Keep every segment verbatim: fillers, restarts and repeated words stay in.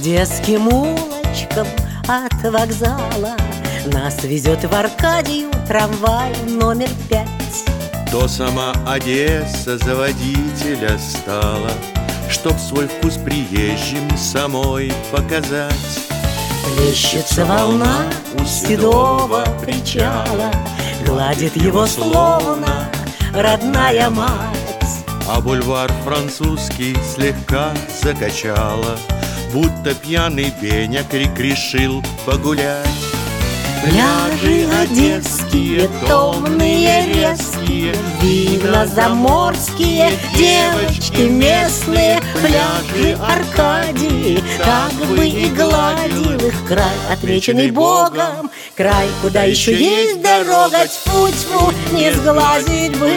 одесским улочкам от вокзала нас везет в Аркадию трамвай номер пять. То сама Одесса за водителя стала, чтоб свой вкус приезжим самой показать. Плещется волна у седого причала, гладит его словно родная мать. А бульвар французский слегка закачала, будто пьяный Беня крик решил погулять. Пляжи одесские, томные, резкие, вина заморские, девочки местные, пляжи Аркадии, как бы и гладил их край, отмеченный Богом, край, куда еще есть дорога, тьфу-тьфу, не сглазить бы.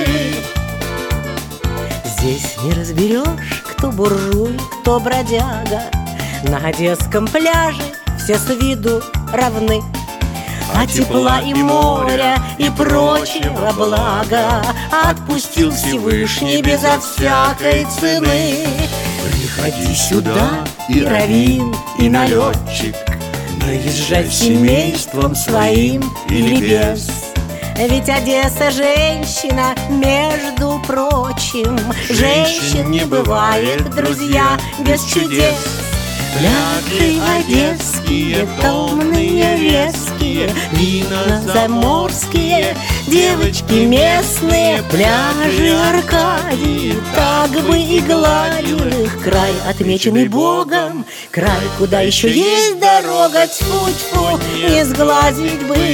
Здесь не разберешь, кто буржуй, кто бродяга, на одесском пляже все с виду равны. А тепла и моря, и прочего блага отпустил Всевышний безо всякой цены. Приходи сюда, и раввин, и налетчик, наезжай семейством своим или без. Ведь Одесса женщина, между прочим, женщин не бывает, друзья, без чудес. Пляжи одесские, томные, резкие, вина заморские, девочки местные, пляжи Аркадии, так бы и гладил их край, отмеченный Богом, край, куда еще есть дорога, тьфу-тьфу, не сглазить бы.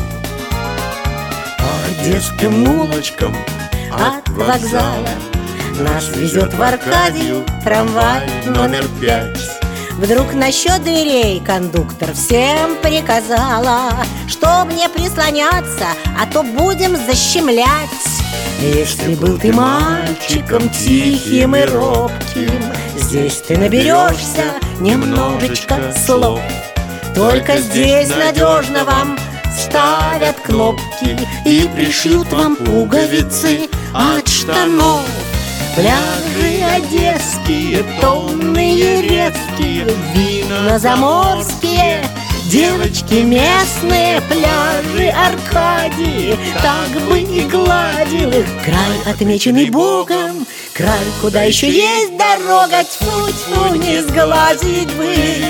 По одесским улочкам от вокзала нас везет в Аркадию трамвай номер пять. Вдруг насчет дверей кондуктор всем приказала, чтоб не прислоняться, а то будем защемлять. Если был ты мальчиком тихим и робким, здесь ты наберешься немножечко слов. Только здесь надежно вам ставят кнопки и пришьют вам пуговицы от штанов. Пляжи одесские, томные, резкие, вина заморские, девочки местные, пляжи Аркадии, так бы и гладил их край, отмеченный Богом, край, куда еще есть дорога, тьфу-тьфу, не сглазить бы.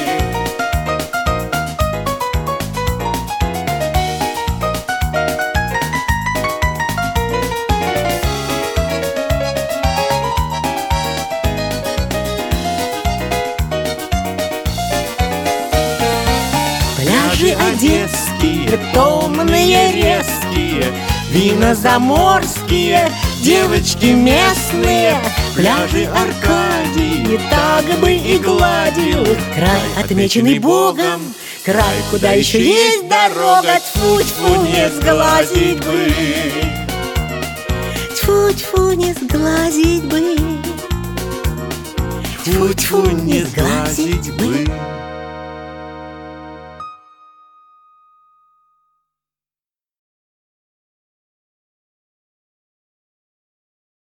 Пляжи одесские, томные, резкие, вина заморские, девочки местные, пляжи Аркадии, так бы и гладил их край, отмеченный Богом, край, куда еще есть дорога, тьфу-тьфу, не сглазить бы. Тьфу-тьфу, не сглазить бы. Тьфу-тьфу, не сглазить бы.